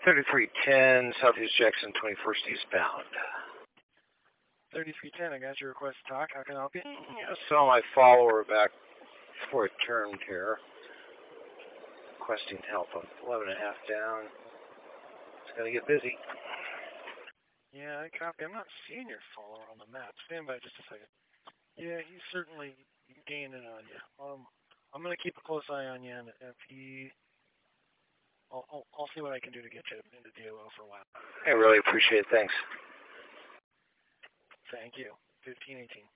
3310 Southeast Jackson 21st eastbound. 3310, I got your request to talk. How can I help you? I saw my follower back before it turned here, requesting help. I'm 11 and a half down. It's going to get busy. Yeah, I copy. I'm not seeing your follower on the map. Stand by just a second. Yeah, he's certainly gaining on you. I'm going to keep a close eye on you, and if he... I'll see what I can do to get you into DOL for a while. I really appreciate it. Thanks. Thank you. 1518.